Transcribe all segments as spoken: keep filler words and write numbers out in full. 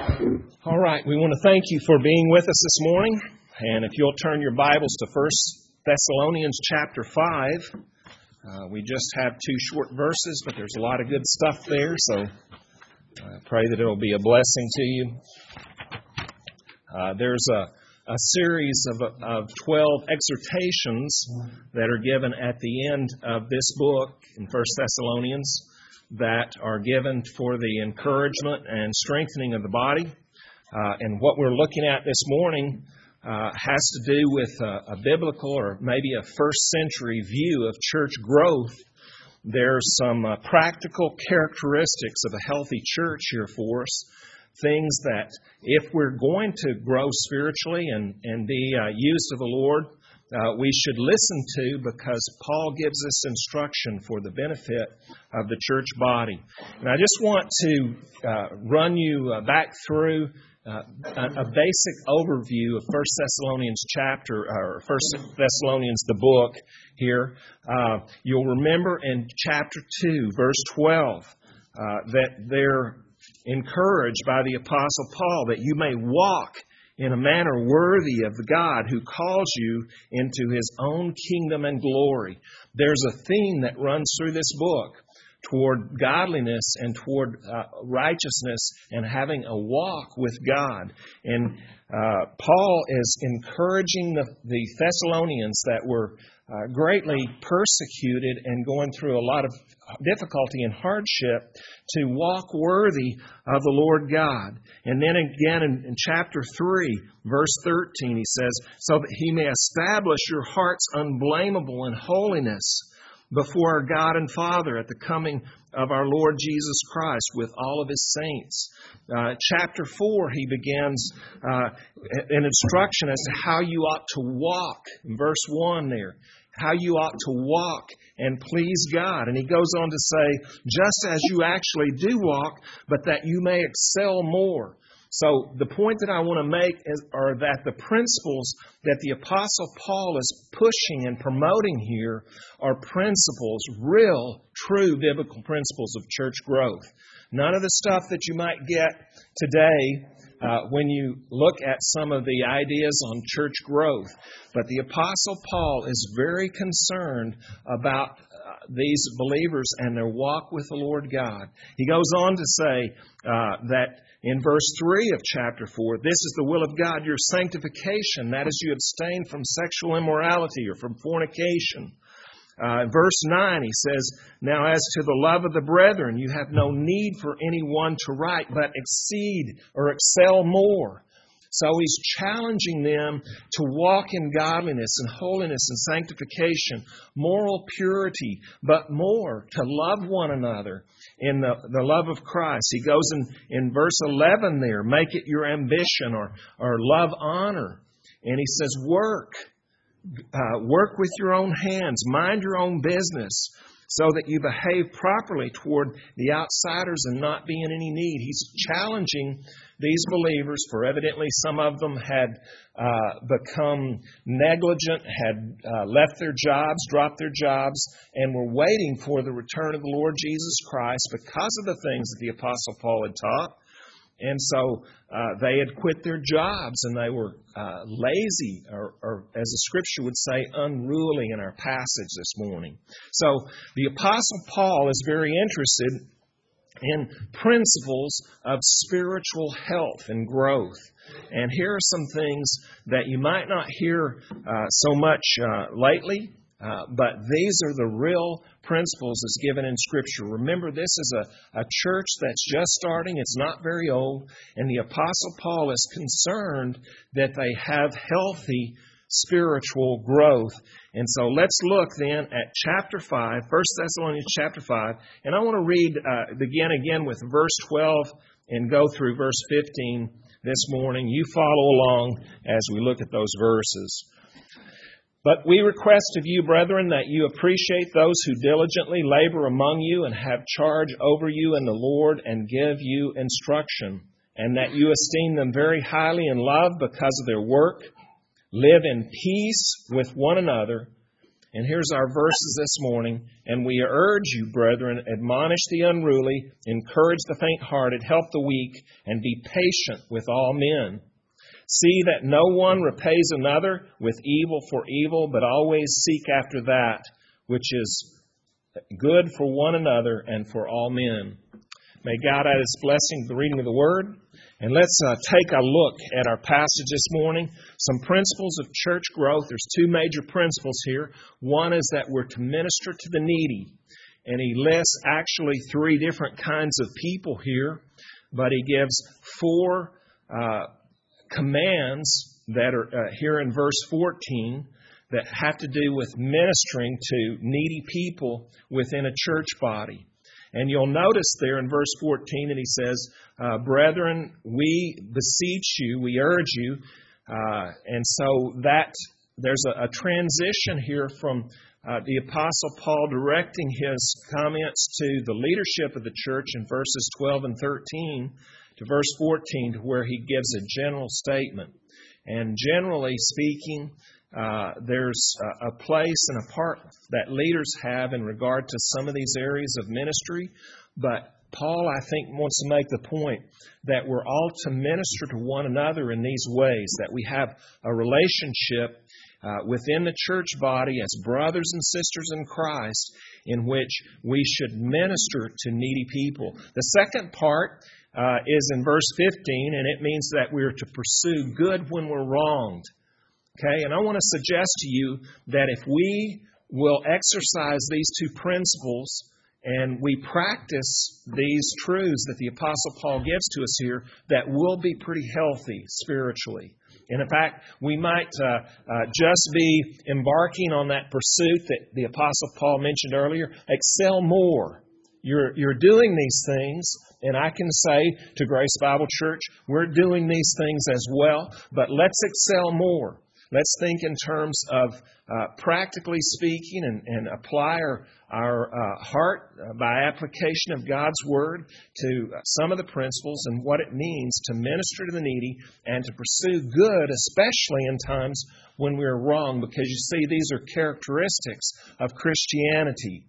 All right, we want to thank you for being with us this morning. And if you'll turn your Bibles to First Thessalonians chapter five. Uh, we just have two short verses, but there's a lot of good stuff there, so I pray that it'll be a blessing to you. Uh, there's a, a series of, of twelve exhortations that are given at the end of this book in First Thessalonians that are given for the encouragement and strengthening of the body. Uh, and what we're looking at this morning uh, has to do with a, a biblical or maybe a first century view of church growth. There's some uh, practical characteristics of a healthy church here for us. Things that if we're going to grow spiritually and, and be uh, used of the Lord, Uh, we should listen to, because Paul gives us instruction for the benefit of the church body. And I just want to uh, run you uh, back through uh, a, a basic overview of First Thessalonians chapter, or First Thessalonians the book here. Uh, you'll remember in chapter two, verse twelve, uh, that they're encouraged by the Apostle Paul that you may walk in a manner worthy of the God who calls you into His own kingdom and glory. There's a theme that runs through this book toward godliness and toward uh, righteousness and having a walk with God. And uh, Paul is encouraging the, the Thessalonians that were uh, greatly persecuted and going through a lot of difficulty and hardship to walk worthy of the Lord God. And then again in, in chapter three, verse thirteen, he says, so that He may establish your hearts unblameable in holiness before our God and Father at the coming of our Lord Jesus Christ with all of His saints. Uh, chapter four, he begins uh, an instruction as to how you ought to walk. In verse one there, how you ought to walk and please God. And he goes on to say, just as you actually do walk, but that you may excel more. So the point that I want to make is, are that the principles that the Apostle Paul is pushing and promoting here are principles, real, true biblical principles of church growth. None of the stuff that you might get today uh, when you look at some of the ideas on church growth. But the Apostle Paul is very concerned about uh, these believers and their walk with the Lord God. He goes on to say uh, that in verse three of chapter four, this is the will of God, your sanctification, that is, you abstain from sexual immorality or from fornication. Uh, verse nine, he says, now as to the love of the brethren, you have no need for anyone to write, but exceed or excel more. So he's challenging them to walk in godliness and holiness and sanctification, moral purity, but more to love one another in the, the love of Christ. He goes in, in verse eleven there, make it your ambition or, or love honor. And he says, work. Uh, work with your own hands. Mind your own business so that you behave properly toward the outsiders and not be in any need. He's challenging these believers, for evidently some of them had uh, become negligent, had uh, left their jobs, dropped their jobs, and were waiting for the return of the Lord Jesus Christ because of the things that the Apostle Paul had taught. And so uh, they had quit their jobs and they were uh, lazy, or, or as the Scripture would say, unruly in our passage this morning. So the Apostle Paul is very interested in principles of spiritual health and growth. And here are some things that you might not hear uh, so much uh, lately. Uh, but these are the real principles as given in Scripture. Remember, this is a, a church that's just starting. It's not very old. And the Apostle Paul is concerned that they have healthy spiritual growth. And so let's look then at chapter five, First Thessalonians chapter five. And I want to read, uh, begin again with verse twelve and go through verse fifteen this morning. You follow along as we look at those verses. But we request of you, brethren, that you appreciate those who diligently labor among you and have charge over you in the Lord and give you instruction, and that you esteem them very highly in love because of their work. Live in peace with one another. And here's our verses this morning. And we urge you, brethren, admonish the unruly, encourage the faint-hearted, help the weak, and be patient with all men. See that no one repays another with evil for evil, but always seek after that which is good for one another and for all men. May God add His blessing to the reading of the Word. And let's uh, take a look at our passage this morning. Some principles of church growth. There's two major principles here. One is that we're to minister to the needy. And he lists actually three different kinds of people here. But he gives four uh, commands that are uh, here in verse fourteen that have to do with ministering to needy people within a church body. And you'll notice there in verse fourteen that he says, uh, Brethren, we beseech you, we urge you. Uh, and so that there's a, a transition here from uh, the Apostle Paul directing his comments to the leadership of the church in verses twelve and thirteen to verse fourteen, to where he gives a general statement. And generally speaking, Uh, there's a, a place and a part that leaders have in regard to some of these areas of ministry. But Paul, I think, wants to make the point that we're all to minister to one another in these ways, that we have a relationship uh, within the church body as brothers and sisters in Christ in which we should minister to needy people. The second part uh, is in verse fifteen, and it means that we're to pursue good when we're wronged. Okay, and I want to suggest to you that if we will exercise these two principles and we practice these truths that the Apostle Paul gives to us here, that we'll be pretty healthy spiritually. And in fact, we might uh, uh, just be embarking on that pursuit that the Apostle Paul mentioned earlier. Excel more. You're, you're doing these things, and I can say to Grace Bible Church, we're doing these things as well, but let's excel more. Let's think in terms of uh, practically speaking and, and apply our, our uh, heart uh, by application of God's Word to some of the principles and what it means to minister to the needy and to pursue good, especially in times when we're wrong, because you see, these are characteristics of Christianity.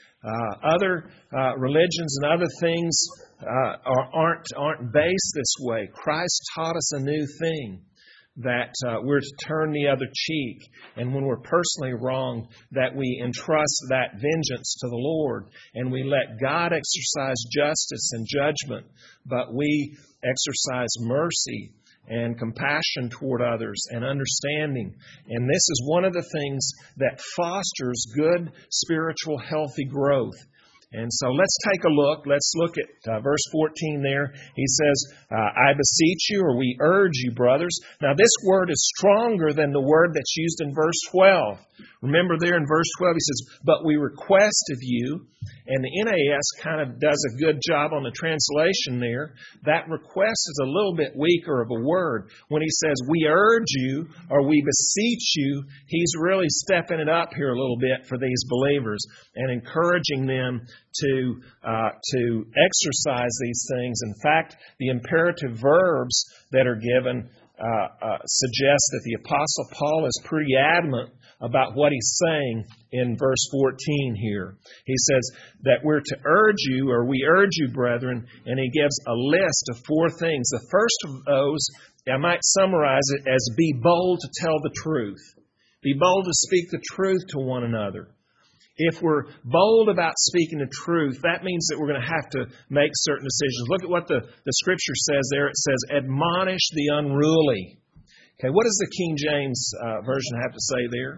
Uh, other uh, religions and other things uh, are, aren't, aren't based this way. Christ taught us a new thing. That uh, we're to turn the other cheek, and when we're personally wronged, that we entrust that vengeance to the Lord, and we let God exercise justice and judgment, but we exercise mercy and compassion toward others and understanding. And this is one of the things that fosters good spiritual healthy growth. And so let's take a look. Let's look at uh, verse fourteen there. He says, uh, I beseech you, or we urge you, brothers. Now this word is stronger than the word that's used in verse twelve. Remember there in verse twelve, he says, but we request of you. And the N A S kind of does a good job on the translation there. That request is a little bit weaker of a word. When he says, we urge you, or we beseech you, he's really stepping it up here a little bit for these believers and encouraging them to uh, to exercise these things. In fact, the imperative verbs that are given uh, uh, suggest that the Apostle Paul is pretty adamant about what he's saying in verse fourteen here. He says that we're to urge you, or we urge you, brethren, and he gives a list of four things. The first of those, I might summarize it as be bold to tell the truth. Be bold to speak the truth to one another. If we're bold about speaking the truth, that means that we're going to have to make certain decisions. Look at what the, the Scripture says there. It says, admonish the unruly. Okay, what does the King James uh, Version have to say there?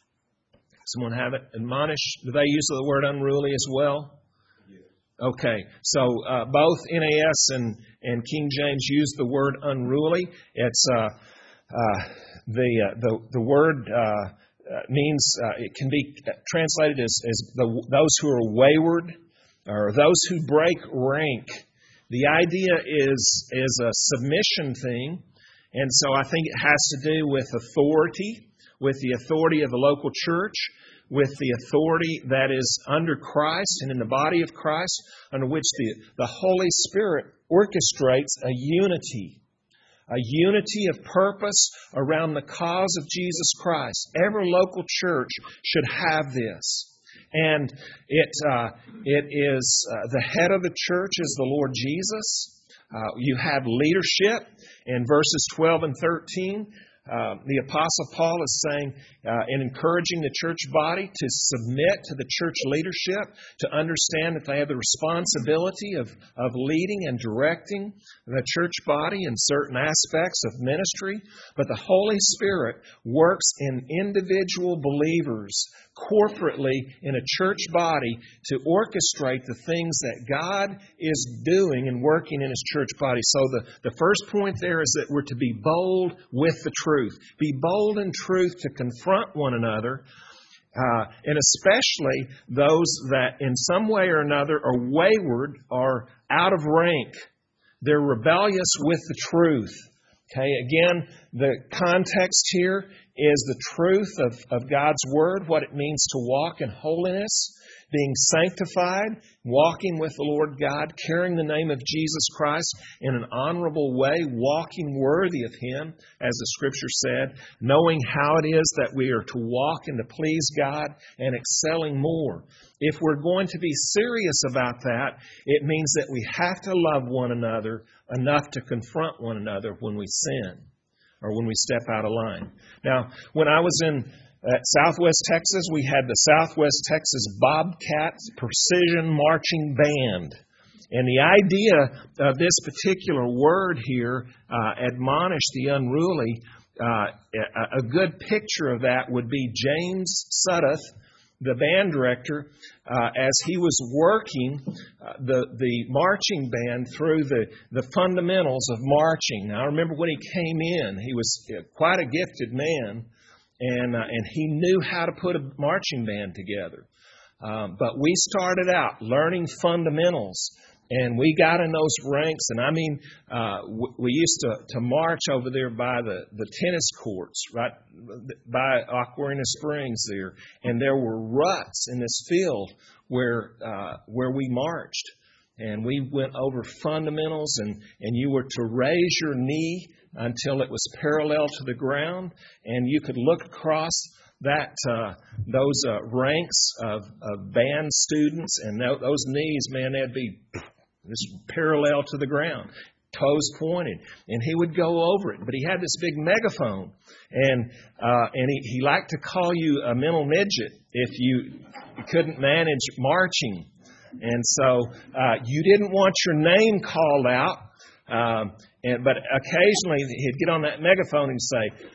Someone have it? Admonish. Do they use the word unruly as well? Okay, so uh, both N A S and, and King James use the word unruly. It's uh, uh, the, uh, the the word uh, uh, means uh, it can be translated as, as the, those who are wayward or those who break rank. The idea is is a submission thing, and so I think it has to do with authority, with the authority of the local church, with the authority that is under Christ and in the body of Christ, under which the, the Holy Spirit orchestrates a unity a unity of purpose around the cause of Jesus Christ. Every local church should have this. And it uh, it is uh, the head of the church is the Lord Jesus. Uh, you have leadership in verses twelve and thirteen. Uh, the Apostle Paul is saying uh, and encouraging the church body to submit to the church leadership, to understand that they have the responsibility of, of leading and directing the church body in certain aspects of ministry. But the Holy Spirit works in individual believers corporately in a church body to orchestrate the things that God is doing and working in His church body. So the, the first point there is that we're to be bold with the truth. Be bold in truth to confront one another, uh, and especially those that in some way or another are wayward or out of rank. They're rebellious with the truth. Okay, again, the context here is the truth of, of God's Word, what it means to walk in holiness, being sanctified, walking with the Lord God, carrying the name of Jesus Christ in an honorable way, walking worthy of Him, as the Scripture said, knowing how it is that we are to walk and to please God and excelling more. If we're going to be serious about that, it means that we have to love one another enough to confront one another when we sin or when we step out of line. Now, when I was in At Southwest Texas, we had the Southwest Texas Bobcat Precision Marching Band. And the idea of this particular word here, uh, admonish the unruly, uh, a, a good picture of that would be James Sudduth, the band director, uh, as he was working uh, the the marching band through the, the fundamentals of marching. Now, I remember when he came in, he was quite a gifted man. And uh, and he knew how to put a marching band together. Um, but we started out learning fundamentals, and we got in those ranks. And I mean, uh, w- we used to, to march over there by the, the tennis courts, right by Aquarina Springs there. And there were ruts in this field where uh, where we marched. And we went over fundamentals, and, and you were to raise your knee until it was parallel to the ground, and you could look across that uh, those uh, ranks of, of band students, and th- those knees, man, they'd be just parallel to the ground, toes pointed, and he would go over it. But he had this big megaphone, and uh, and he, he liked to call you a mental midget if you couldn't manage marching. And so uh, you didn't want your name called out, um, and but occasionally he'd get on that megaphone and say,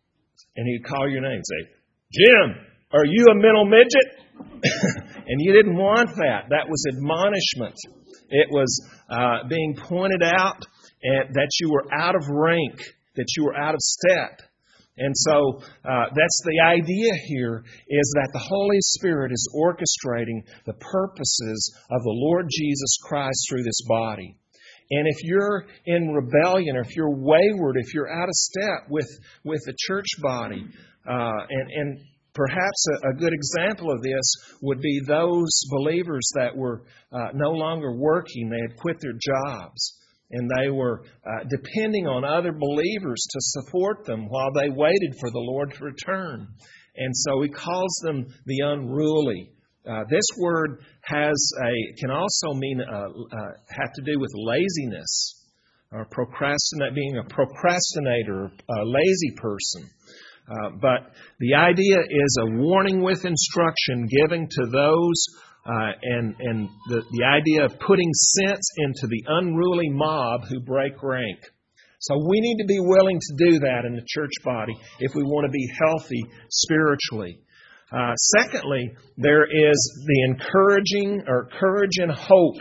and he'd call your name and say, "Jim, are you a mental midget?" And you didn't want that. That was admonishment. It was uh, being pointed out and that you were out of rank, that you were out of step. And so uh, that's the idea here, is that the Holy Spirit is orchestrating the purposes of the Lord Jesus Christ through this body. And if you're in rebellion, or if you're wayward, if you're out of step with, with the church body, uh, and, and perhaps a, a good example of this would be those believers that were uh, no longer working. They had quit their jobs. And they were uh, depending on other believers to support them while they waited for the Lord to return. And so He calls them the unruly. Uh, this word has a can also mean uh, uh, have to do with laziness, or procrastinate, being a procrastinator, a lazy person. Uh, but the idea is a warning with instruction given to those. Uh, and and the, the idea of putting sense into the unruly mob who break rank. So we need to be willing to do that in the church body if we want to be healthy spiritually. Uh, secondly, there is the encouraging or courage and hope.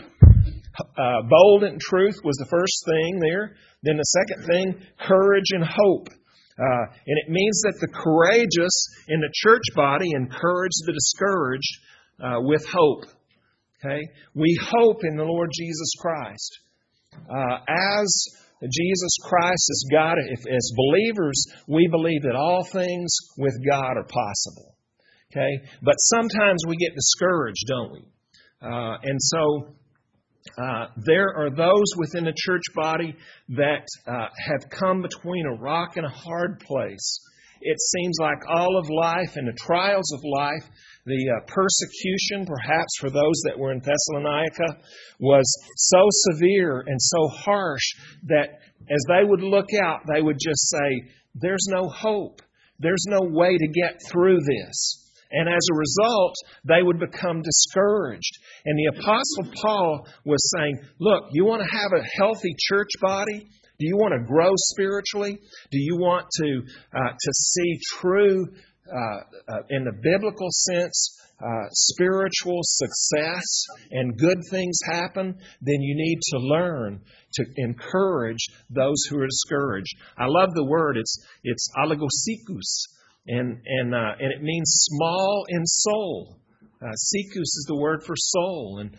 Uh, bold and truth was the first thing there. Then the second thing, courage and hope. Uh, and it means that the courageous in the church body encourage the discouraged Uh, with hope. Okay, we hope in the Lord Jesus Christ. Uh, as Jesus Christ is God, if as believers we believe that all things with God are possible. Okay, but sometimes we get discouraged, don't we? Uh, and so Uh, there are those within the church body that uh, have come between a rock and a hard place. It seems like all of life and the trials of life, the uh, persecution perhaps for those that were in Thessalonica was so severe and so harsh that as they would look out, they would just say, there's no hope. There's no way to get through this. And as a result, they would become discouraged. And the Apostle Paul was saying, look, you want to have a healthy church body? Do you want to grow spiritually? Do you want to uh, to see true, uh, uh, in the biblical sense, uh, spiritual success and good things happen? Then you need to learn to encourage those who are discouraged. I love the word. It's it's alagosikus. And and uh, and it means small in soul. Uh, sikus is the word for soul, and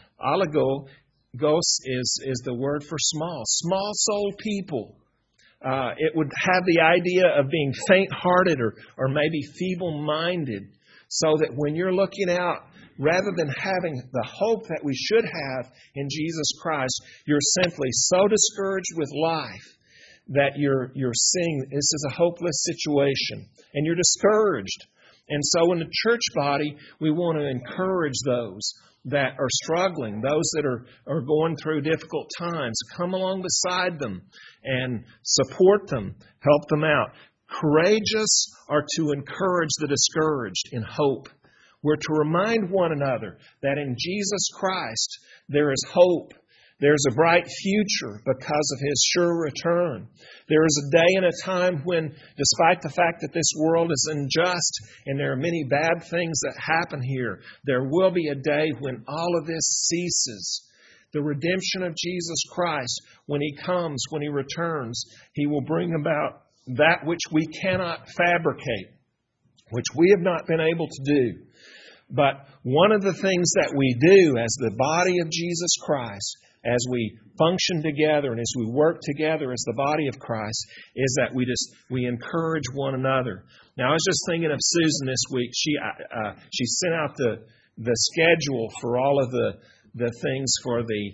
alagos is is the word for small. Small soul people. Uh, it would have the idea of being faint-hearted or or maybe feeble-minded, so that when you're looking out, rather than having the hope that we should have in Jesus Christ, you're simply so discouraged with life that you're you're seeing this is a hopeless situation, and you're discouraged. And so in the church body, we want to encourage those that are struggling, those that are, are going through difficult times. Come along beside them and support them, help them out. Courageous are to encourage the discouraged in hope. We're to remind one another that in Jesus Christ there is hope. There's a bright future because of His sure return. There is a day and a time when, despite the fact that this world is unjust and there are many bad things that happen here, there will be a day when all of this ceases. The redemption of Jesus Christ, when He comes, when He returns, He will bring about that which we cannot fabricate, which we have not been able to do. But one of the things that we do as the body of Jesus Christ, as we function together and as we work together as the body of Christ, is that we just we encourage one another. Now, I was just thinking of Susan this week. She uh, she sent out the the schedule for all of the the things for the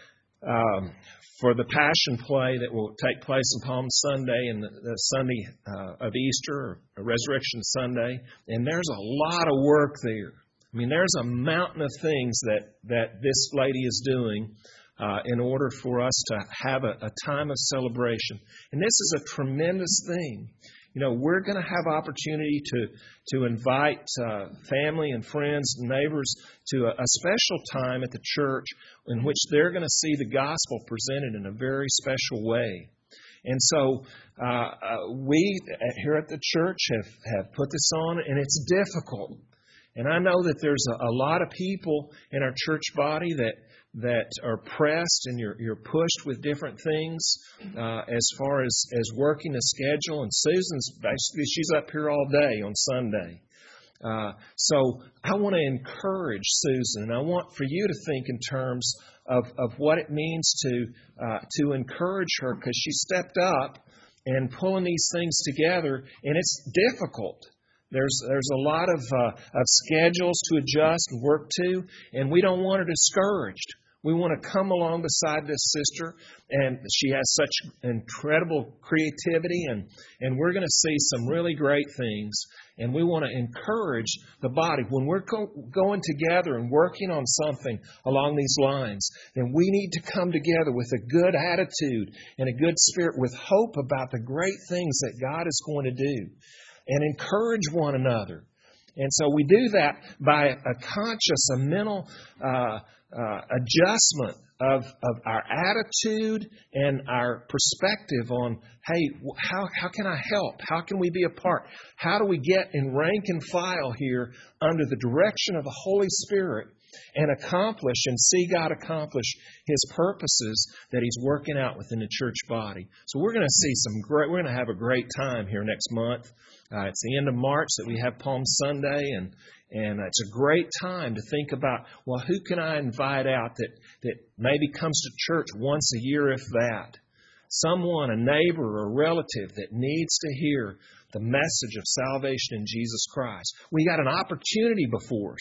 um, for the Passion Play that will take place on Palm Sunday and the, the Sunday uh, of Easter, or Resurrection Sunday. And there's a lot of work there. I mean, there's a mountain of things that, that this lady is doing uh, in order for us to have a, a time of celebration. And this is a tremendous thing. You know, we're going to have opportunity to to invite uh, family and friends and neighbors to a, a special time at the church in which they're going to see the gospel presented in a very special way. And so uh, uh, we here at the church have, have put this on, and it's difficult. And I know that there's a, a lot of people in our church body that that are pressed, and you're you're pushed with different things uh, as far as, as working a schedule. And Susan's basically, she's up here all day on Sunday. Uh, so I want to encourage Susan, and I want for you to think in terms of, of what it means to uh, to encourage her, because she stepped up and pulling these things together, and it's difficult. There's there's a lot of uh, of schedules to adjust and work to, and we don't want her discouraged. We want to come along beside this sister, and she has such incredible creativity, and, and we're going to see some really great things. And we want to encourage the body. When we're co- going together and working on something along these lines, then we need to come together with a good attitude and a good spirit, with hope about the great things that God is going to do, and encourage one another. And so we do that by a conscious, a mental uh, uh, adjustment of, of our attitude and our perspective on, hey, how how can I help? How can we be a part? How do we get in rank and file here under the direction of the Holy Spirit and accomplish and see God accomplish His purposes that He's working out within the church body? So we're going to see some great, we're going to have a great time here next month. Uh, it's the end of March that we have Palm Sunday, and and it's a great time to think about, well, who can I invite out that, that maybe comes to church once a year, if that? Someone, a neighbor or a relative that needs to hear the message of salvation in Jesus Christ. We got an opportunity before us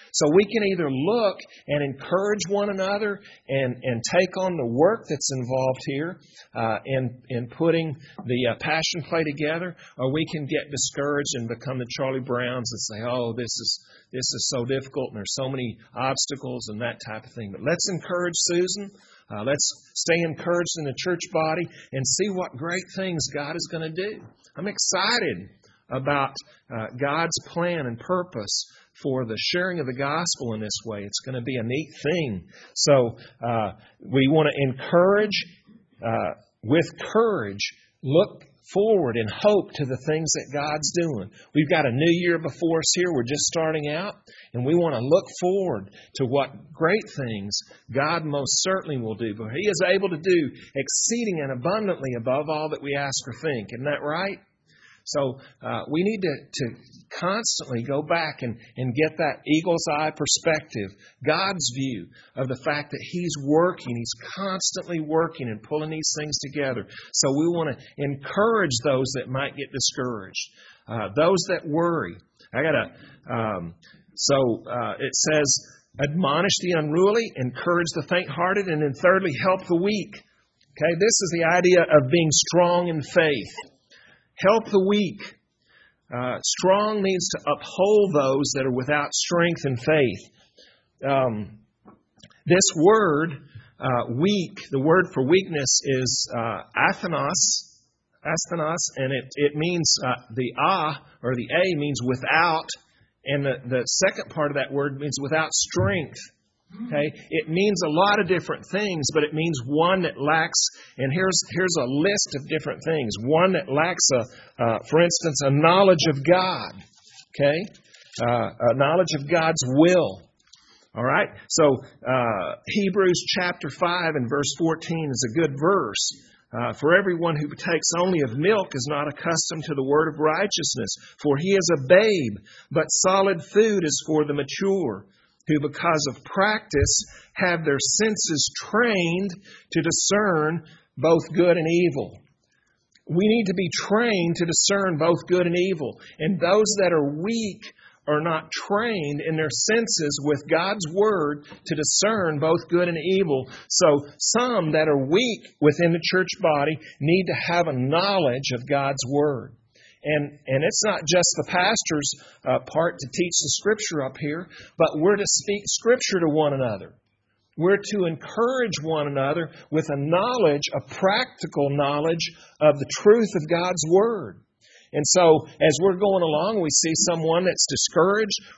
So we can either look and encourage one another and, and take on the work that's involved here uh, in, in putting the uh, Passion Play together, or we can get discouraged and become the Charlie Browns and say, oh, this is this is so difficult and there's so many obstacles and that type of thing. But let's encourage Susan. Uh, let's stay encouraged in the church body and see what great things God is going to do. I'm excited about uh, God's plan and purpose for the sharing of the gospel in this way. It's going to be a neat thing. So uh, we want to encourage, uh, with courage, look forward and hope to the things that God's doing. We've got a new year before us here. We're just starting out, and we want to look forward to what great things God most certainly will do. For He is able to do exceeding and abundantly above all that we ask or think. Isn't that right? So uh, we need to, to constantly go back and, and get that eagle's eye perspective, God's view of the fact that He's working. He's constantly working and pulling these things together. So we want to encourage those that might get discouraged, uh, those that worry. I got to, um, so uh, it says, admonish the unruly, encourage the faint-hearted, and then thirdly, help the weak. Okay, this is the idea of being strong in faith. Help the weak. Uh, strong means to uphold those that are without strength and faith. Um, this word, uh, weak, the word for weakness is uh, athenos, athenos, and it, it means uh, the ah or the a means without, and the, the second part of that word means without strength. Okay, it means a lot of different things, but it means one that lacks. And here's here's a list of different things. One that lacks a, uh, for instance, a knowledge of God. Okay, uh, a knowledge of God's will. All right. So uh, Hebrews chapter five and verse fourteen is a good verse. Uh, for everyone who takes only of milk is not accustomed to the word of righteousness, for he is a babe. But solid food is for the mature, who because of practice have their senses trained to discern both good and evil. We need to be trained to discern both good and evil. And those that are weak are not trained in their senses with God's Word to discern both good and evil. So some that are weak within the church body need to have a knowledge of God's Word. And and it's not just the pastor's uh, part to teach the Scripture up here, but we're to speak Scripture to one another. We're to encourage one another with a knowledge, a practical knowledge of the truth of God's Word. And so, as we're going along, we see someone that's discouraged,